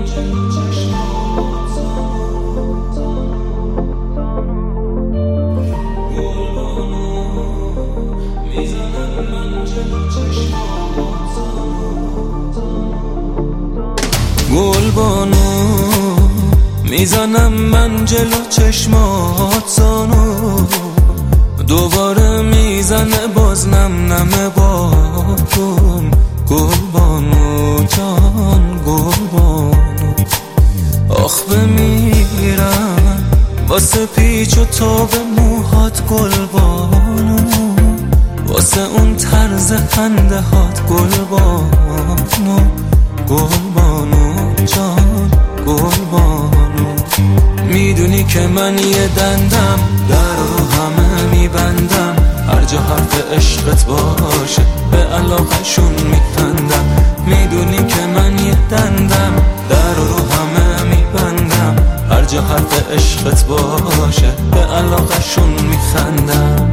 گلبانو میزنم من جلو چشمات زانو، دوباره میزنه باز نم نم باتون. گلبانو جان گلبانو، آخ بمیرم واسه پیچ و تاب موهات گلبانو، واسه اون طرز خنده هات گلبانو. گلبانو جان گلبانو، میدونی که من یه دندم در رو همه میبندم، هر جا حرف عشقت باشه به علاقشون میخندم. میدونی که من یه دندم در رو همه میبندم، هر جا حرف عشقت باشه به علاقشون میخندم.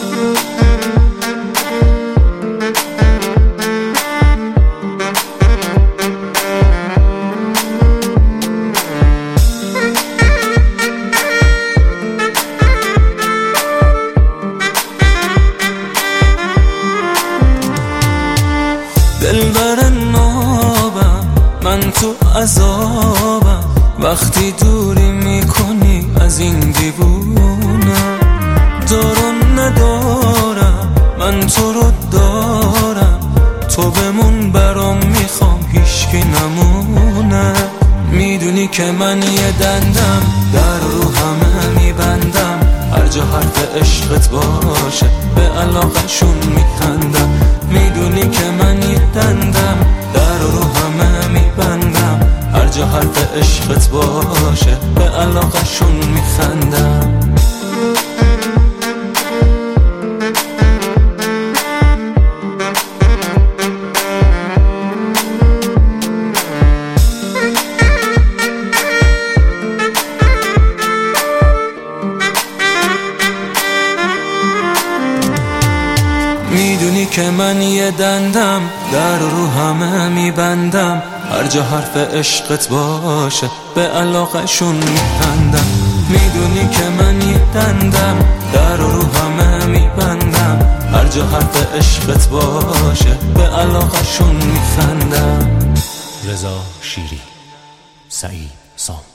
دلبر نابم من تو عذابم، وقتی دوری میکنی از این دیوونم. دارم ندارم من تو رو دارم، تو بمون برام میخوام هیچکی نمونه. میدونی که من یه دندم در رو همه میبندم، هر جا حرف عشقت باشه به علاقشون میخندم. میدونی که من یه دندم در رو همه میبندم، هر جا حرف عشقت باشه به علاقشون میخندم. میدونی که من یه دندم در رو همه میبندم، هر جا حرف عشقت باشه به علاقشون میخندم. میدونی که من یه دندم در رو همه میبندم، هر جا حرف عشقت باشه به علاقشون میخندم. رضا شیری، سعید سام.